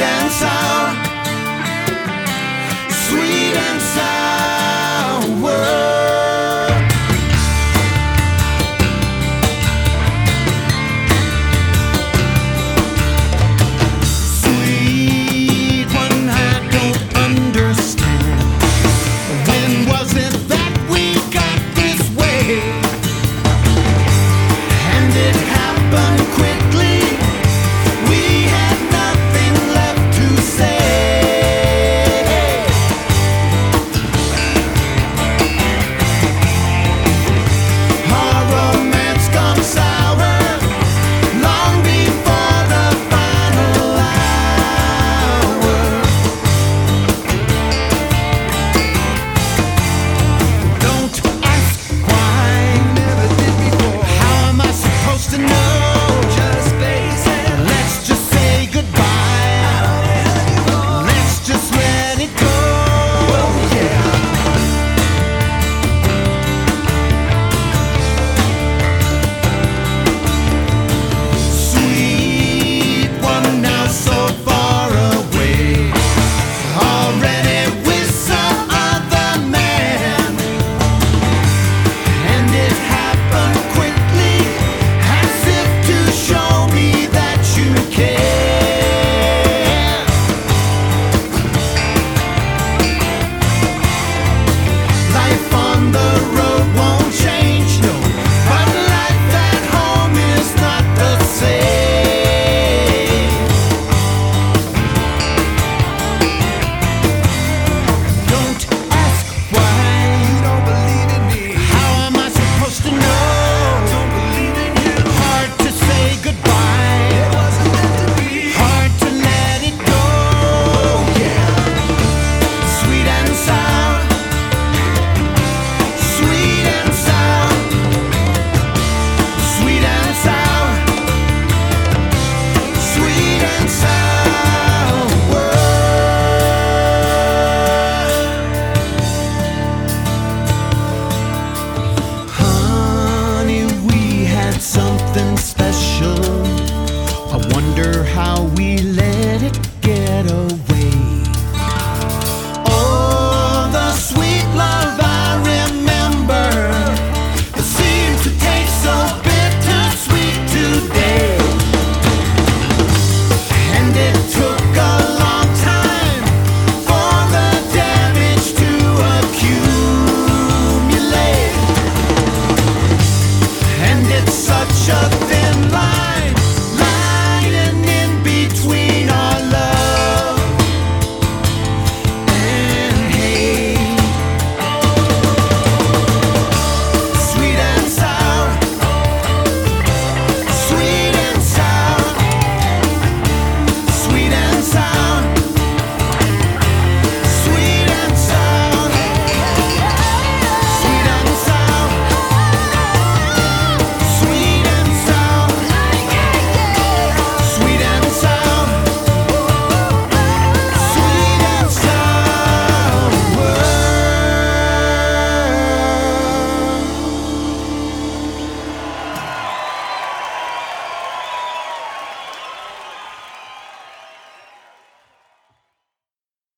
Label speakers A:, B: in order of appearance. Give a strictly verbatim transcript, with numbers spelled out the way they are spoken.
A: and sour, sweet and sour. Sweet one, I don't understand. When was it that we got this way? And it happened quickly. We had nothing left to say. Our romance gone sour long before the final hour. Don't ask why, never did before. How am I supposed to know? Just face it. Let's just say goodbye. I don't have you more. Let's just let it go. Oh yeah. Sweet one, now so far away, already with some other man. And it happened quickly, as if to show me that you care. Life on the road won't change, no, but life at home is not the same. Don't ask why. You don't believe in me. How am I supposed to know? Don't believe in you. Hard to say goodbye. It wasn't meant to be. Hard to let it go. Yeah. Sweet and sour. Sweet and sour. Sweet and sour. Sweet and sour. Honey, we had something special. I wonder how we let it get away.